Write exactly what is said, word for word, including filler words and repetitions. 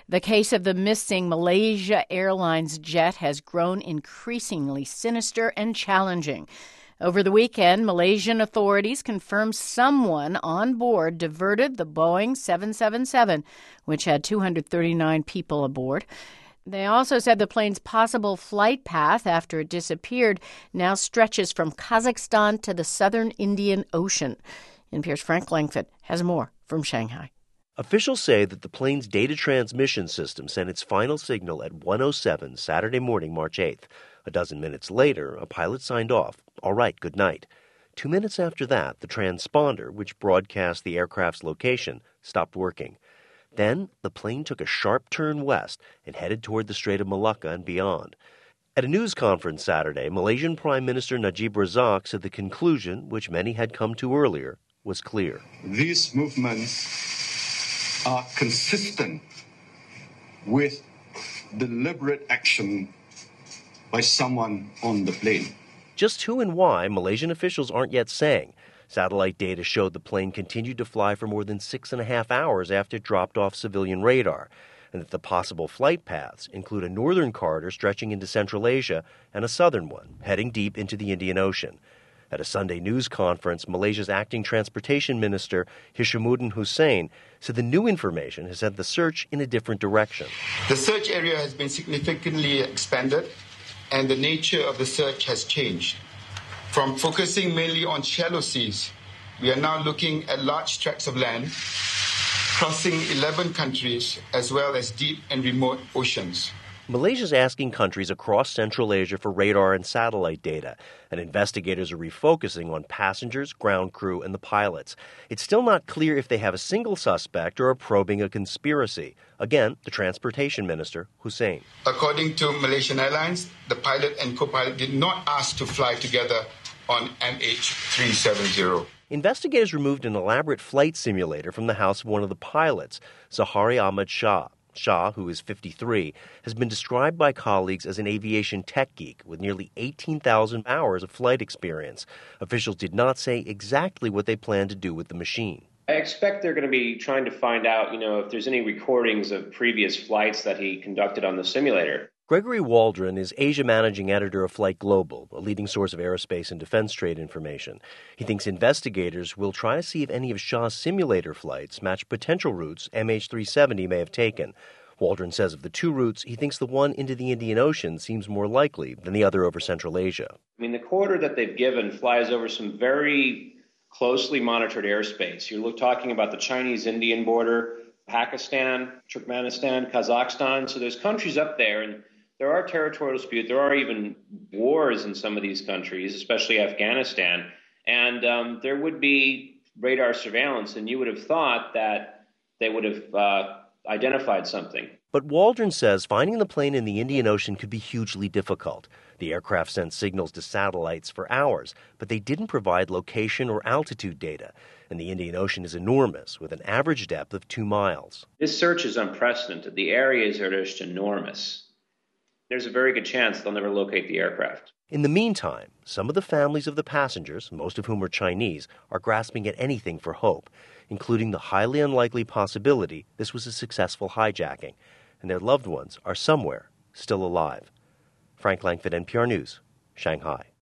The case of the missing Malaysia Airlines jet has grown increasingly sinister and challenging. Over the weekend, Malaysian authorities confirmed someone on board diverted the Boeing seven seven seven, which had two hundred thirty-nine people aboard. They also said the plane's possible flight path after it disappeared now stretches from Kazakhstan to the southern Indian Ocean. N P R's Frank Langford has more from Shanghai. Officials say that the plane's data transmission system sent its final signal at one oh seven Saturday morning, March eighth. A dozen minutes later, a pilot signed off. All right, good night. Two minutes after that, the transponder, which broadcast the aircraft's location, stopped working. Then the plane took a sharp turn west and headed toward the Strait of Malacca and beyond. At a news conference Saturday, Malaysian Prime Minister Najib Razak said the conclusion, which many had come to earlier, was clear. These movements are consistent with deliberate action by someone on the plane. Just who and why, Malaysian officials aren't yet saying. Satellite data showed the plane continued to fly for more than six and a half hours after it dropped off civilian radar, and that the possible flight paths include a northern corridor stretching into Central Asia and a southern one heading deep into the Indian Ocean. At a Sunday news conference, Malaysia's acting transportation minister, Hishamuddin Hussein, said the new information has sent the search in a different direction. The search area has been significantly expanded, and the nature of the search has changed. From focusing mainly on shallow seas, we are now looking at large tracts of land, crossing eleven countries, as well as deep and remote oceans. Malaysia's asking countries across Central Asia for radar and satellite data, and investigators are refocusing on passengers, ground crew, and the pilots. It's still not clear if they have a single suspect or are probing a conspiracy. Again, the transportation minister, Hussein. According to Malaysian Airlines, the pilot and co-pilot did not ask to fly together on M H three seventy. Investigators removed an elaborate flight simulator from the house of one of the pilots, Zahari Ahmad Shah. Shah, who is fifty-three, has been described by colleagues as an aviation tech geek with nearly eighteen thousand hours of flight experience. Officials did not say exactly what they plan to do with the machine. I expect they're going to be trying to find out, you know, if there's any recordings of previous flights that he conducted on the simulator. Gregory Waldron is Asia managing editor of Flight Global, a leading source of aerospace and defense trade information. He thinks investigators will try to see if any of Shah's simulator flights match potential routes M H three seventy may have taken. Waldron says of the two routes, he thinks the one into the Indian Ocean seems more likely than the other over Central Asia. I mean, the corridor that they've given flies over some very closely monitored airspace. You're talking about the Chinese-Indian border, Pakistan, Turkmenistan, Kazakhstan. So there's countries up there, and there are territorial disputes. There are even wars in some of these countries, especially Afghanistan. And um, there would be radar surveillance, and you would have thought that they would have uh, identified something. But Waldron says finding the plane in the Indian Ocean could be hugely difficult. The aircraft sent signals to satellites for hours, but they didn't provide location or altitude data. And the Indian Ocean is enormous, with an average depth of two miles. This search is unprecedented. The areas are just enormous. There's a very good chance they'll never locate the aircraft. In the meantime, some of the families of the passengers, most of whom are Chinese, are grasping at anything for hope, including the highly unlikely possibility this was a successful hijacking, and their loved ones are somewhere still alive. Frank Langford, N P R News, Shanghai.